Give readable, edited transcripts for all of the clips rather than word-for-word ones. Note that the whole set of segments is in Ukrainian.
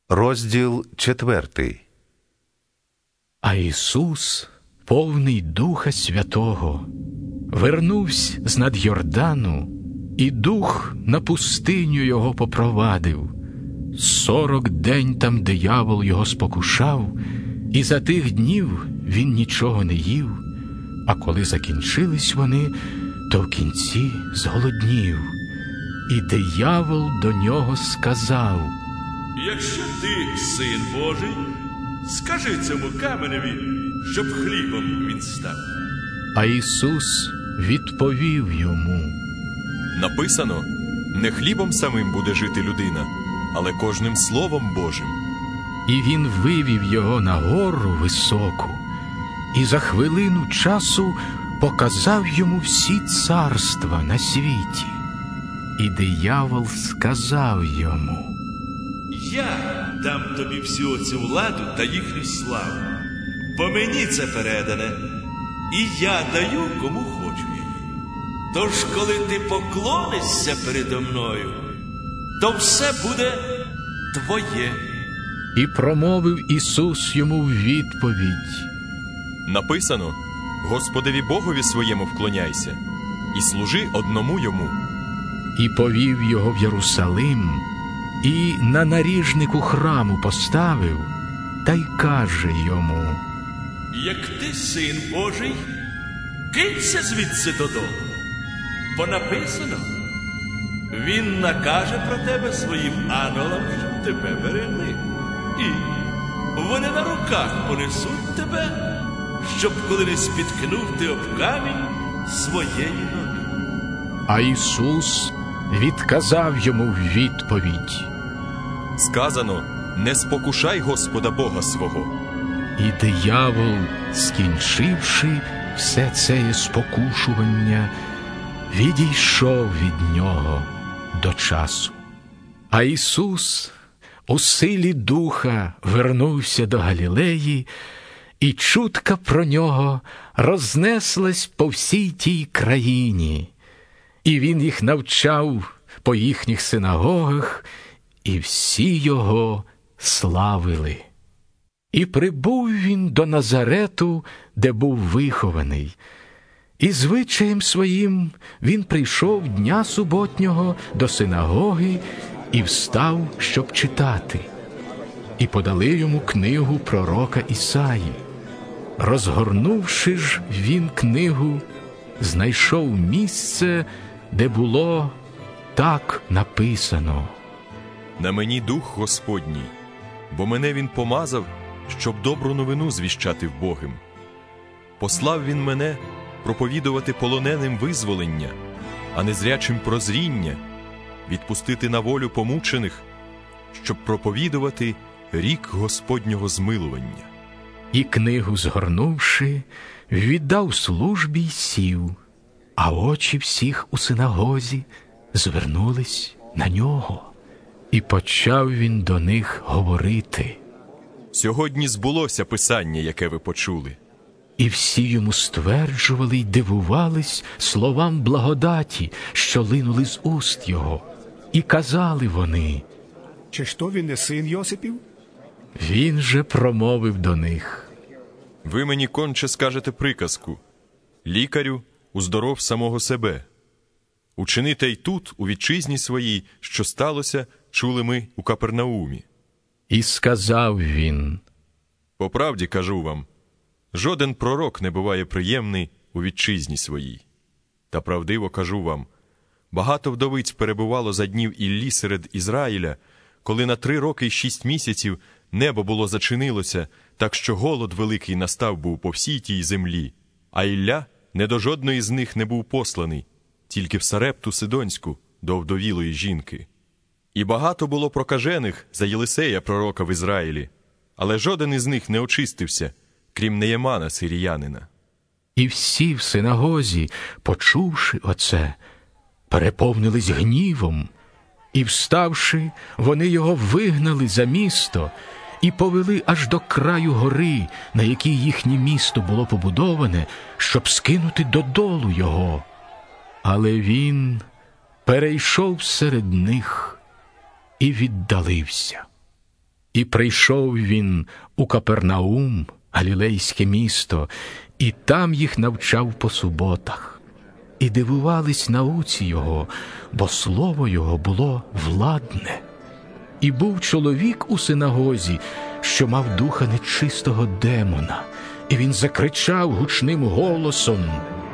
Розділ 4. А Ісус, повний Духа Святого, вернувся з-над Йордану, і Дух на пустиню його попровадив. 40 день там диявол його спокушав, і за тих днів він нічого не їв. А коли закінчились вони, то в кінці зголоднів. І диявол до нього сказав: «Якщо ти син Божий, скажи цьому каменеві, щоб хлібом він став». А Ісус відповів йому: Написано, не хлібом самим буде жити людина, але кожним словом Божим. І він вивів його на гору високу, і за хвилину часу показав йому всі царства на світі. І диявол сказав йому: «Я дам тобі всю цю владу та їхню славу, бо мені це передане, і я даю кому хочу її. Тож, коли ти поклонишся передо мною, то все буде твоє». І промовив Ісус йому в відповідь: Написано, Господеві Богові своєму вклоняйся, і служи одному йому. І повів його в Єрусалим, і на наріжнику храму поставив, та й каже йому: «Як ти син Божий, кинься звідси додому, бо написано, він накаже про тебе своїм ангелам, щоб тебе берегли, і вони на руках понесуть тебе, щоб коли не спіткнув ти об камінь своєї ноги». А Ісус відказав йому в відповідь: Сказано, не спокушай Господа Бога свого. І диявол, скінчивши все це спокушування, відійшов від нього до часу. А Ісус у силі Духа вернувся до Галілеї, і чутка про нього рознеслась по всій тій країні. І він їх навчав по їхніх синагогах, і всі його славили. І прибув він до Назарету, де був вихований. І звичаєм своїм він прийшов дня суботнього до синагоги і встав, щоб читати. І подали йому книгу пророка Ісаї. Розгорнувши ж він книгу, знайшов місце, де було так написано: На мені Дух Господній, бо мене він помазав, щоб добру новину звіщати вбогим. Послав він мене проповідувати полоненим визволення, а незрячим прозріння, відпустити на волю помучених, щоб проповідувати рік Господнього змилування. І книгу згорнувши, віддав службі й сів, а очі всіх у синагозі звернулись на нього. І почав він до них говорити: Сьогодні збулося Писання, яке ви почули. І всі йому стверджували й дивувались словам благодаті, що линули з уст його. І казали вони: Чи ж то він не син Йосипів? Він же промовив до них: Ви мені конче скажете приказку: лікарю, уздоров самого себе. Учини те й тут, у вітчизні своїй, що сталося, чули ми у Капернаумі. І сказав він: По правді кажу вам, жоден пророк не буває приємний у вітчизні своїй. Та правдиво кажу вам, багато вдовиць перебувало за днів Іллі серед Ізраїля, коли на 3 роки й 6 місяців небо було зачинилося, так що голод великий настав був по всій тій землі. А Ілля не до жодної з них не був посланий, тільки в Сарепту Сидонську, до вдовілої жінки. І багато було прокажених за Єлисея пророка в Ізраїлі, але жоден із них не очистився, крім Неємана сиріянина. І всі в синагозі, почувши оце, переповнились гнівом, і, вставши, вони його вигнали за місто і повели аж до краю гори, на якій їхнє місто було побудоване, щоб скинути додолу його. Але він перейшов серед них і віддалився. І прийшов він у Капернаум, галілейське місто, і там їх навчав по суботах. І дивувались науці його, бо слово його було владне. І був чоловік у синагозі, що мав духа нечистого демона, і він закричав гучним голосом: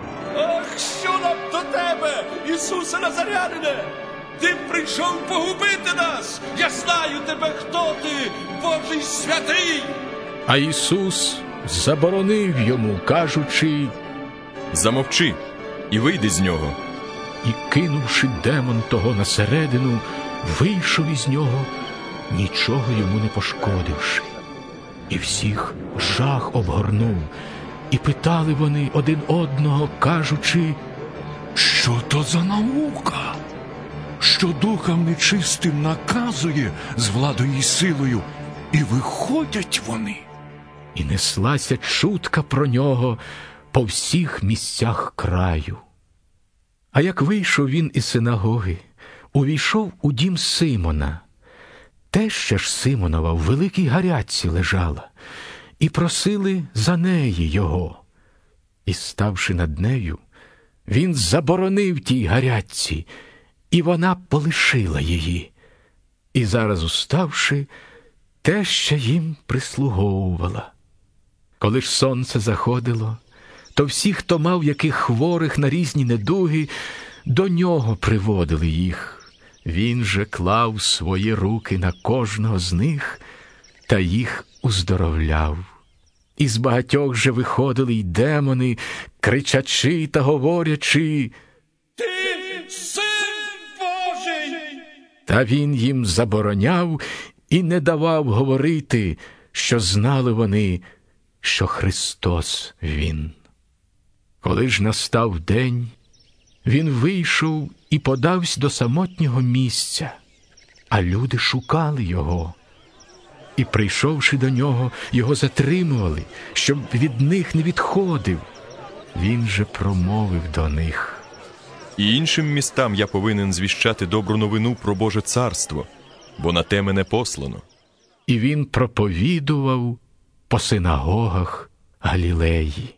Ах, що нам до тебе, Ісусе Назарянине? Ти прийшов погубити нас! Я знаю тебе, хто ти, Божий святий! А Ісус заборонив йому, кажучи: Замовчи і вийди з нього. І, кинувши демон того на середину, вийшов із нього, нічого йому не пошкодивши. І всіх жах обгорнув, і питали вони один одного, кажучи: Що то за наука? Що духам нечистим наказує з владою і силою, і виходять вони. І неслася чутка про нього по всіх місцях краю. А як вийшов він із синагоги, увійшов у дім Симона. Теща ж Симонова в великій гарячці лежала, і просили за неї його. І, ставши над нею, він заборонив тій гарячці, і вона полишила її. І зараз, уставши, теща їм прислуговувала. Коли ж сонце заходило, то всі, хто мав яких хворих на різні недуги, до нього приводили їх. Він же клав свої руки на кожного з них та їх уздоровляв. Із багатьох же виходили й демони, кричачи та говорячи: Ти Син Божий! Та він їм забороняв і не давав говорити, що знали вони, що Христос він. Коли ж настав день, він вийшов і подався до самотнього місця, а люди шукали його. І, прийшовши до нього, його затримували, щоб від них не відходив. Він же промовив до них: І іншим містам я повинен звіщати добру новину про Боже царство, бо на те мене послано. І він проповідував по синагогах Галілеї.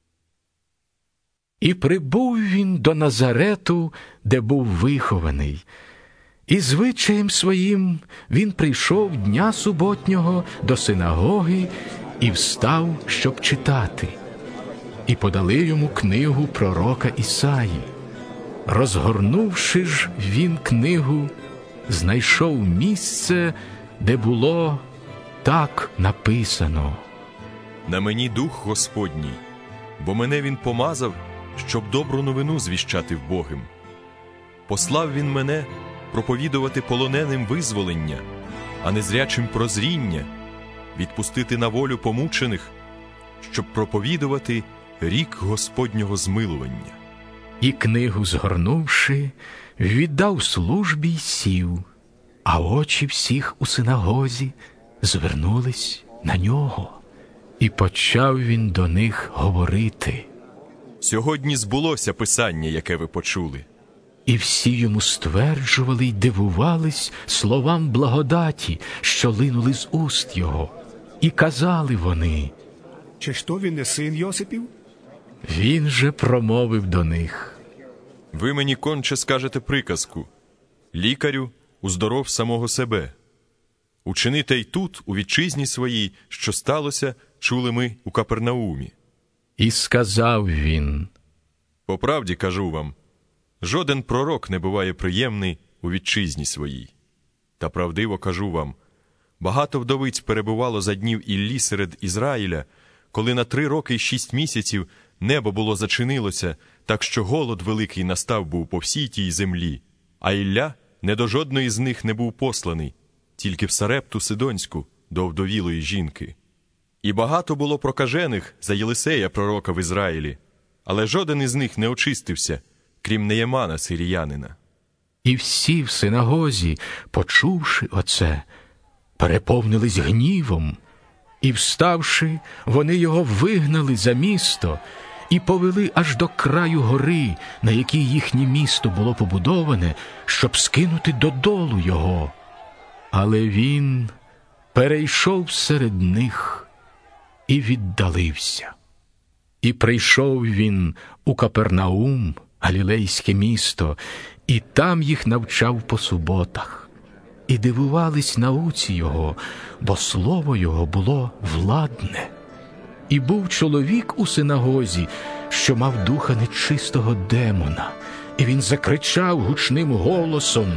І прибув він до Назарету, де був вихований. І звичаєм своїм він прийшов дня суботнього до синагоги і встав, щоб читати. І подали йому книгу пророка Ісаї. Розгорнувши ж він книгу, знайшов місце, де було так написано: На мені дух Господній, бо мене він помазав, щоб добру новину звіщати вбогим. Послав він мене проповідувати полоненим визволення, а незрячим прозріння, відпустити на волю помучених, щоб проповідувати рік Господнього змилування. І книгу згорнувши, віддав службі й сів, а очі всіх у синагозі звернулись на нього. І почав він до них говорити: Сьогодні збулося Писання, яке ви почули. І всі йому стверджували й дивувались словам благодаті, що линули з уст його. І казали вони: Чи ж то він не син Йосипів? Він же промовив до них: Ви мені конче скажете приказку: лікарю, уздоров самого себе. Учини те й тут, у вітчизні своїй, що сталося, чули ми у Капернаумі. І сказав він: По правді кажу вам, жоден пророк не буває приємний у вітчизні своїй. Та правдиво кажу вам, багато вдовиць перебувало за днів Іллі серед Ізраїля, коли на 3 роки й 6 місяців небо було зачинилося, так що голод великий настав був по всій тій землі. А Ілля не до жодної з них не був посланий, тільки в Сарепту Сидонську, до вдовілої жінки. І багато було прокажених за Єлисея пророка в Ізраїлі, але жоден із них не очистився, крім Неємана сиріянина. І всі в синагозі, почувши оце, переповнились гнівом. І, вставши, вони його вигнали за місто і повели аж до краю гори, на якій їхнє місто було побудоване, щоб скинути додолу його. Але він перейшов серед них і віддалився. І прийшов він у Капернаум, галілейське місто, і там їх навчав по суботах. І дивувались науці його, бо слово його було владне. І був чоловік у синагозі, що мав духа нечистого демона, і він закричав гучним голосом: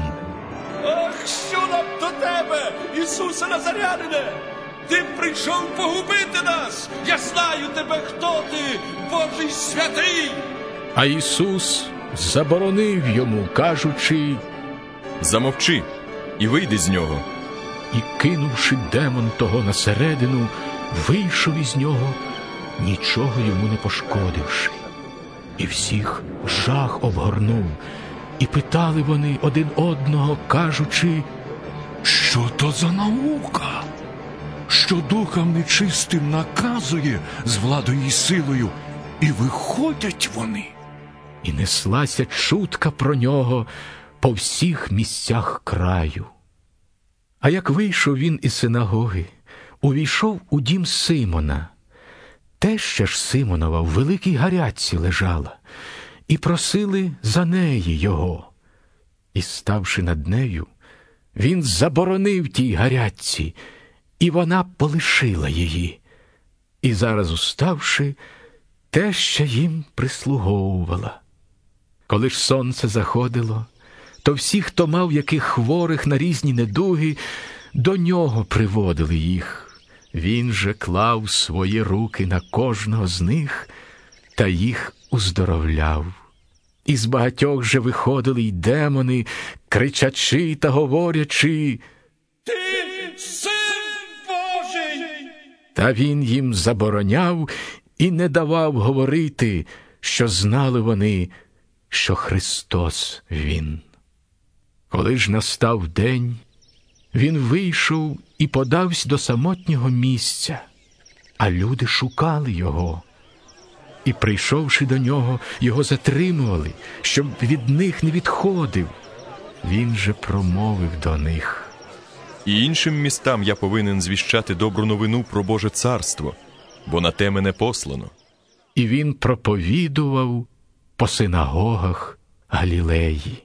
Ах, що нам до тебе, Ісусе Назарянине? Ти прийшов погубити нас! Я знаю тебе, хто ти, Божий святий! А Ісус заборонив йому, кажучи: Замовчи і вийди з нього. І, кинувши демон того на середину, вийшов із нього, нічого йому не пошкодивши. І всіх жах обгорнув, і питали вони один одного, кажучи: Що то за наука? Що духам нечистим наказує з владою і силою, і виходять вони. І неслася чутка про нього по всіх місцях краю. А як вийшов він із синагоги, увійшов у дім Симона. Теща ж Симонова в великій гарячці лежала, і просили за неї його. І, ставши над нею, він заборонив тій гарячці, і вона полишила її. І зараз, уставши, теща їм прислуговувала. Коли ж сонце заходило, то всі, хто мав яких хворих на різні недуги, до нього приводили їх. Він же клав свої руки на кожного з них та їх уздоровляв. Із багатьох же виходили й демони, кричачи та говорячи: Ти Син Божий! Та він їм забороняв і не давав говорити, що знали вони, що Христос Він. Коли ж настав день, він вийшов і подався до самотнього місця, а люди шукали його. І, прийшовши до нього, його затримували, щоб від них не відходив. Він же промовив до них: І іншим містам я повинен звіщати добру новину про Боже царство, бо на те мене послано. І він проповідував по синагогах Галілеї.